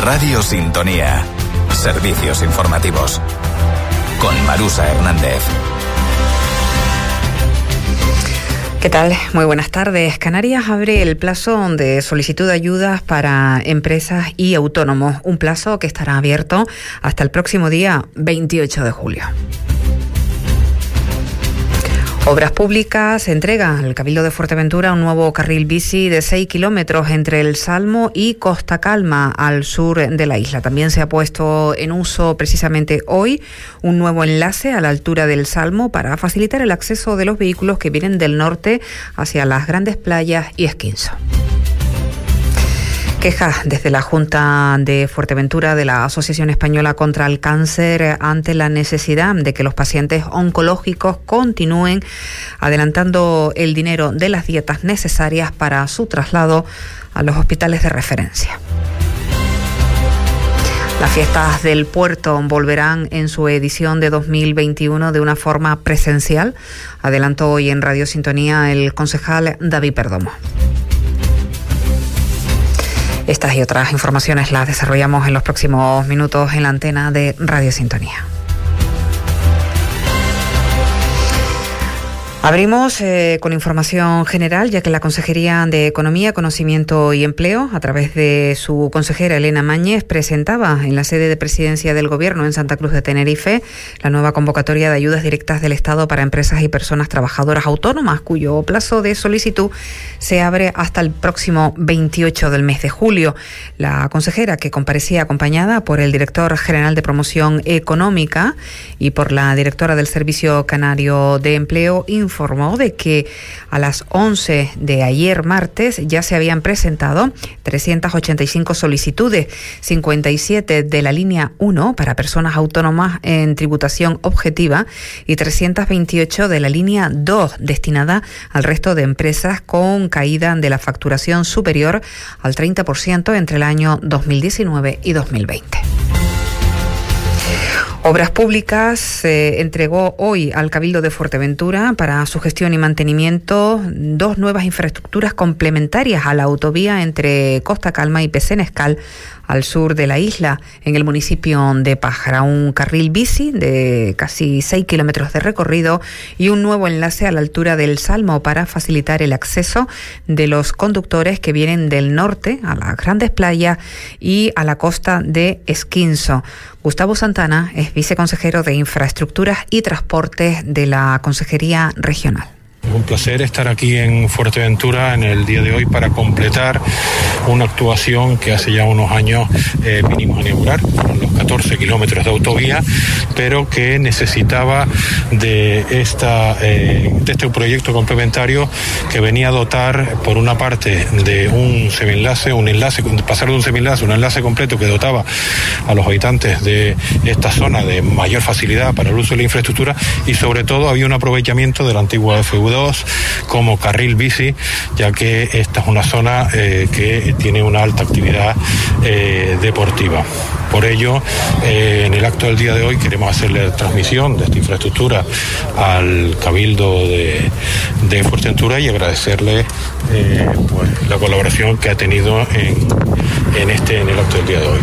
Radio Sintonía. Servicios informativos. Con Marusa Hernández. ¿Qué tal? Muy buenas tardes. Canarias abre el plazo de solicitud de ayudas para empresas y autónomos, un plazo que estará abierto hasta el próximo día 28 de julio. Obras Públicas entrega al Cabildo de Fuerteventura un nuevo carril bici de 6 kilómetros entre el Salmo y Costa Calma, al sur de la isla. También se ha puesto en uso precisamente hoy un nuevo enlace a la altura del Salmo para facilitar el acceso de los vehículos que vienen del norte hacia las grandes playas y Esquinzo. Quejas desde la Junta de Fuerteventura de la Asociación Española contra el Cáncer ante la necesidad de que los pacientes oncológicos continúen adelantando el dinero de las dietas necesarias para su traslado a los hospitales de referencia. Las fiestas del puerto volverán en su edición de 2021 de una forma presencial, adelantó hoy en Radio Sintonía el concejal David Perdomo. Estas y otras informaciones las desarrollamos en los próximos minutos en la antena de Radio Sintonía. Abrimos con información general, ya que la Consejería de Economía, Conocimiento y Empleo, a través de su consejera Elena Mañez, presentaba en la sede de Presidencia del Gobierno en Santa Cruz de Tenerife la nueva convocatoria de ayudas directas del Estado para empresas y personas trabajadoras autónomas, cuyo plazo de solicitud se abre hasta el próximo 28 del mes de julio. La consejera, que comparecía acompañada por el director general de Promoción Económica y por la directora del Servicio Canario de Empleo, informó de que a las 11 de ayer martes ya se habían presentado 385 solicitudes, 57 de la línea 1 para personas autónomas en tributación objetiva y 328 de la línea 2 destinada al resto de empresas con caída de la facturación superior al 30% entre el año 2019 y 2020. Obras Públicas entregó hoy al Cabildo de Fuerteventura para su gestión y mantenimiento dos nuevas infraestructuras complementarias a la autovía entre Costa Calma y Pesenescal, al sur de la isla, en el municipio de Pájara. Un carril bici de casi 6 kilómetros de recorrido y un nuevo enlace a la altura del Salmo para facilitar el acceso de los conductores que vienen del norte a las grandes playas y a la costa de Esquinzo. Gustavo Santana es viceconsejero de Infraestructuras y Transportes de la Consejería Regional. Un placer estar aquí en Fuerteventura en el día de hoy para completar una actuación que hace ya unos años vinimos a inaugurar, los 14 kilómetros de autovía, pero que necesitaba de este proyecto complementario que venía a dotar, por una parte, de un semienlace, pasar de un semienlace a un enlace completo que dotaba a los habitantes de esta zona de mayor facilidad para el uso de la infraestructura, y sobre todo había un aprovechamiento de la antigua FV2 como carril bici, ya que esta es una zona que tiene una alta actividad deportiva. Por ello, en el acto del día de hoy queremos hacerle transmisión de esta infraestructura al Cabildo de Fuerteventura y agradecerle la colaboración que ha tenido en el acto del día de hoy.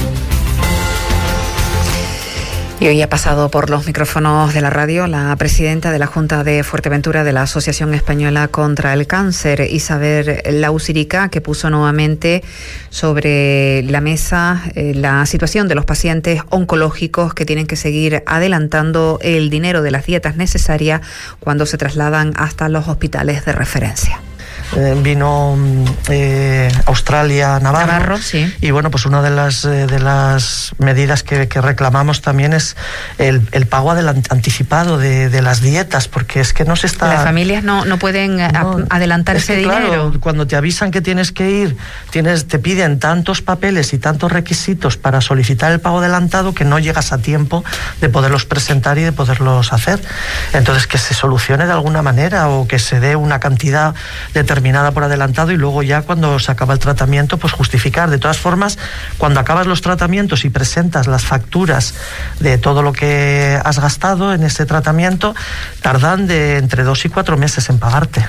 Y hoy ha pasado por los micrófonos de la radio la presidenta de la Junta de Fuerteventura de la Asociación Española contra el Cáncer, Isabel Lausirica, que puso nuevamente sobre la mesa la situación de los pacientes oncológicos que tienen que seguir adelantando el dinero de las dietas necesarias cuando se trasladan hasta los hospitales de referencia. Vino Australia Navarro, sí. Y bueno, pues una de las medidas que reclamamos también es el pago anticipado de las dietas, porque es que no se está... Las familias no pueden adelantar ese dinero. Claro, cuando te avisan que tienes que ir, te piden tantos papeles y tantos requisitos para solicitar el pago adelantado que no llegas a tiempo de poderlos presentar y de poderlos hacer. Entonces, que se solucione de alguna manera, o que se dé una cantidad determinada por adelantado y luego ya cuando se acaba el tratamiento pues justificar. De todas formas, cuando acabas los tratamientos y presentas las facturas de todo lo que has gastado en ese tratamiento, tardan de entre 2 y 4 meses en pagarte.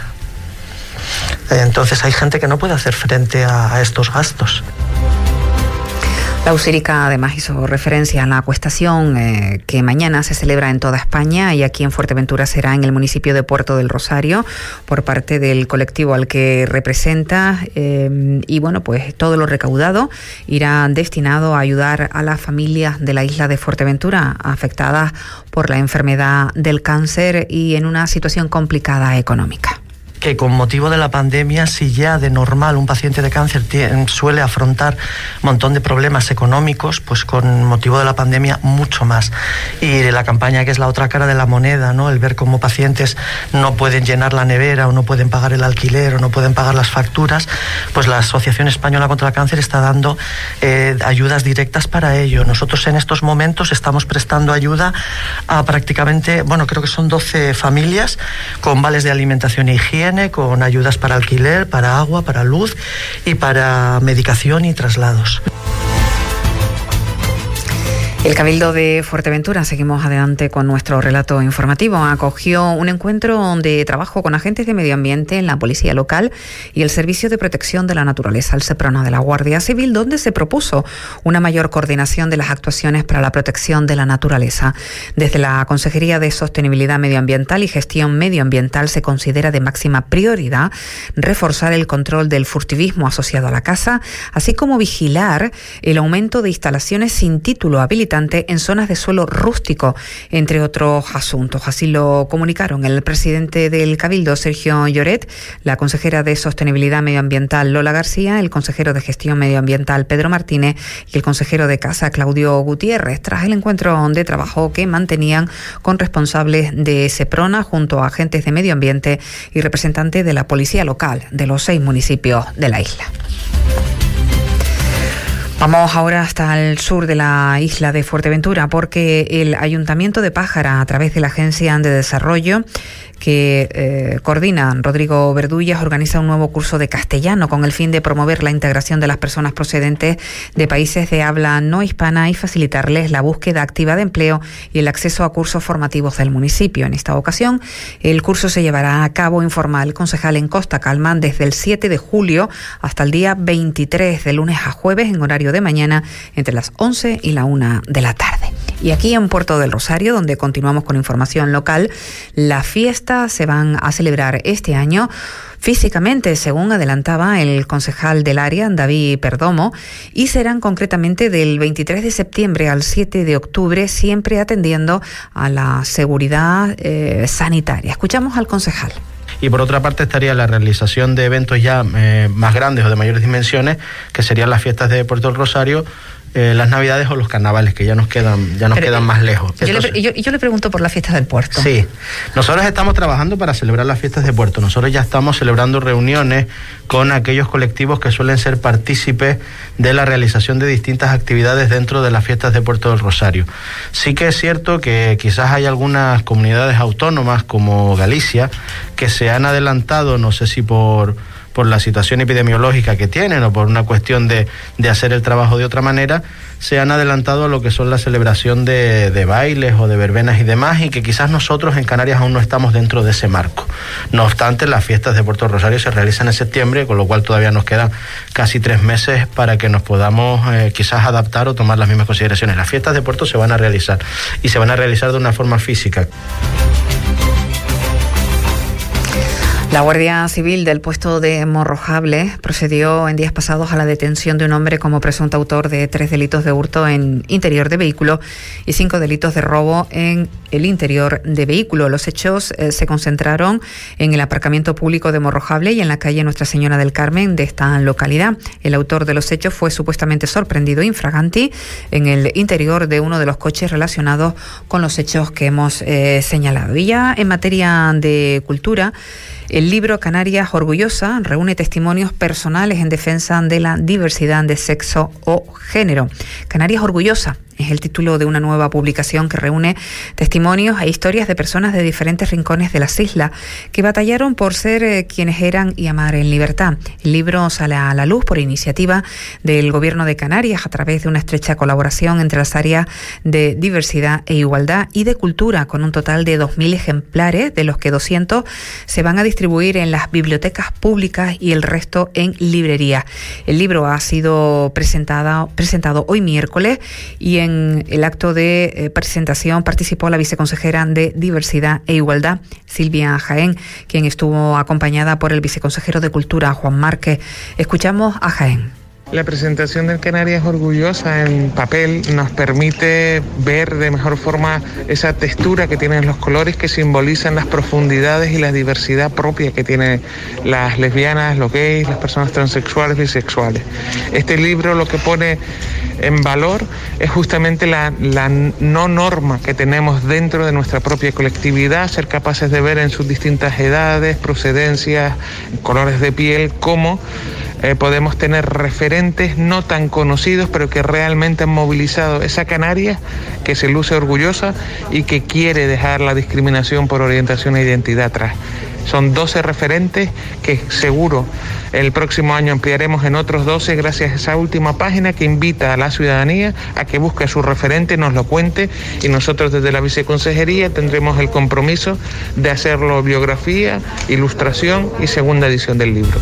Entonces hay gente que no puede hacer frente a estos gastos. La Usérica además hizo referencia a la acuestación que mañana se celebra en toda España y aquí en Fuerteventura será en el municipio de Puerto del Rosario por parte del colectivo al que representa y bueno, pues todo lo recaudado irá destinado a ayudar a las familias de la isla de Fuerteventura afectadas por la enfermedad del cáncer y en una situación complicada económica. Que con motivo de la pandemia, si ya de normal un paciente de cáncer suele afrontar un montón de problemas económicos, pues con motivo de la pandemia mucho más. Y la campaña, que es la otra cara de la moneda, ¿no? El ver cómo pacientes no pueden llenar la nevera o no pueden pagar el alquiler o no pueden pagar las facturas, pues la Asociación Española contra el Cáncer está dando ayudas directas para ello. Nosotros en estos momentos estamos prestando ayuda a prácticamente, bueno, creo que son 12 familias con vales de alimentación e higiene, con ayudas para alquiler, para agua, para luz y para medicación y traslados. El Cabildo de Fuerteventura, seguimos adelante con nuestro relato informativo, acogió un encuentro de trabajo con agentes de medio ambiente en la Policía Local y el Servicio de Protección de la Naturaleza, el SEPRONA de la Guardia Civil, donde se propuso una mayor coordinación de las actuaciones para la protección de la naturaleza. Desde la Consejería de Sostenibilidad Medioambiental y Gestión Medioambiental se considera de máxima prioridad reforzar el control del furtivismo asociado a la caza, así como vigilar el aumento de instalaciones sin título habilitante en zonas de suelo rústico, entre otros asuntos. Así lo comunicaron el presidente del Cabildo, Sergio Lloret, la consejera de Sostenibilidad Medioambiental, Lola García, el consejero de Gestión Medioambiental, Pedro Martínez, y el consejero de Caza, Claudio Gutiérrez, tras el encuentro de trabajo que mantenían con responsables de SEPRONA junto a agentes de medio ambiente y representantes de la Policía Local de los 6 municipios de la isla. Vamos ahora hasta el sur de la isla de Fuerteventura porque el Ayuntamiento de Pájara, a través de la Agencia de Desarrollo que coordina Rodrigo Verdullas, organiza un nuevo curso de castellano con el fin de promover la integración de las personas procedentes de países de habla no hispana y facilitarles la búsqueda activa de empleo y el acceso a cursos formativos del municipio. En esta ocasión, el curso se llevará a cabo informal concejal en Costa Calma desde el 7 de julio hasta el día 23, de lunes a jueves, en horario de mañana, entre las 11 y la 1 de la tarde. Y aquí en Puerto del Rosario, donde continuamos con información local, las fiestas se van a celebrar este año físicamente, según adelantaba el concejal del área, David Perdomo, y serán concretamente del 23 de septiembre al 7 de octubre, siempre atendiendo a la seguridad sanitaria. Escuchamos al concejal. Y por otra parte estaría la realización de eventos ya más grandes o de mayores dimensiones, que serían las fiestas de Puerto del Rosario, las Navidades o los carnavales, que ya nos quedan más lejos. Yo le pregunto por las fiestas del puerto. Sí, nosotros estamos trabajando para celebrar las fiestas de puerto. Nosotros ya estamos celebrando reuniones con aquellos colectivos que suelen ser partícipes de la realización de distintas actividades dentro de las fiestas de Puerto del Rosario. Sí que es cierto que quizás hay algunas comunidades autónomas como Galicia que se han adelantado, no sé si por la situación epidemiológica que tienen o por una cuestión de hacer el trabajo de otra manera, se han adelantado a lo que son la celebración de bailes o de verbenas y demás, y que quizás nosotros en Canarias aún no estamos dentro de ese marco. No obstante, las fiestas de Puerto Rosario se realizan en septiembre, con lo cual todavía nos quedan casi 3 meses para que nos podamos quizás adaptar o tomar las mismas consideraciones. Las fiestas de Puerto se van a realizar y se van a realizar de una forma física. La Guardia Civil del puesto de Morrojable procedió en días pasados a la detención de un hombre como presunto autor de 3 delitos de hurto en interior de vehículo y 5 delitos de robo en el interior de vehículo. Los hechos se concentraron en el aparcamiento público de Morrojable y en la calle Nuestra Señora del Carmen de esta localidad. El autor de los hechos fue supuestamente sorprendido infraganti en el interior de uno de los coches relacionados con los hechos que hemos señalado. Y ya en materia de cultura, el libro Canarias Orgullosa reúne testimonios personales en defensa de la diversidad de sexo o género. Canarias Orgullosa, Es el título de una nueva publicación que reúne testimonios e historias de personas de diferentes rincones de las islas que batallaron por ser quienes eran y amar en libertad. El libro sale a la luz por iniciativa del Gobierno de Canarias a través de una estrecha colaboración entre las áreas de diversidad e igualdad y de cultura, con un total de 2.000 ejemplares, de los que 200 se van a distribuir en las bibliotecas públicas y el resto en librerías. El libro ha sido presentado hoy miércoles y en el acto de presentación participó la viceconsejera de Diversidad e Igualdad, Silvia Jaén, quien estuvo acompañada por el viceconsejero de Cultura, Juan Márquez. Escuchamos a Jaén. La presentación del Canarias orgullosa en papel nos permite ver de mejor forma esa textura que tienen los colores que simbolizan las profundidades y la diversidad propia que tienen las lesbianas, los gays, las personas transexuales, bisexuales. Este libro lo que pone en valor es justamente la no norma que tenemos dentro de nuestra propia colectividad, ser capaces de ver en sus distintas edades, procedencias, colores de piel, cómo podemos tener referentes no tan conocidos, pero que realmente han movilizado esa Canarias que se luce orgullosa y que quiere dejar la discriminación por orientación e identidad atrás. Son 12 referentes que seguro el próximo año ampliaremos en otros 12 gracias a esa última página que invita a la ciudadanía a que busque a su referente, nos lo cuente, y nosotros desde la viceconsejería tendremos el compromiso de hacerlo biografía, ilustración y segunda edición del libro.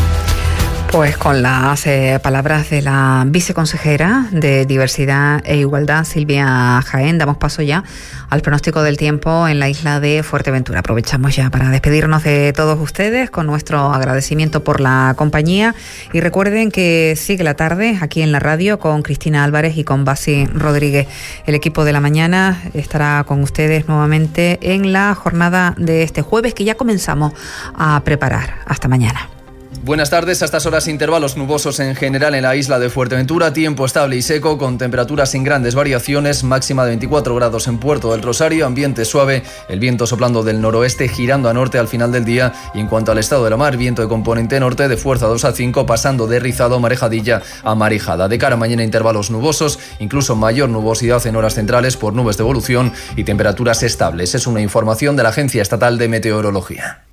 Pues con las palabras de la viceconsejera de Diversidad e Igualdad, Silvia Jaén, damos paso ya al pronóstico del tiempo en la isla de Fuerteventura. Aprovechamos ya para despedirnos de todos ustedes con nuestro agradecimiento por la compañía y recuerden que sigue la tarde aquí en la radio con Cristina Álvarez y con Basi Rodríguez. El equipo de la mañana estará con ustedes nuevamente en la jornada de este jueves que ya comenzamos a preparar. Hasta mañana. Buenas tardes. A estas horas intervalos nubosos en general en la isla de Fuerteventura, tiempo estable y seco con temperaturas sin grandes variaciones, máxima de 24 grados en Puerto del Rosario, ambiente suave, el viento soplando del noroeste girando a norte al final del día y en cuanto al estado de la mar, viento de componente norte de fuerza 2 a 5 pasando de rizado, marejadilla a marejada. De cara a mañana intervalos nubosos, incluso mayor nubosidad en horas centrales por nubes de evolución y temperaturas estables. Es una información de la Agencia Estatal de Meteorología.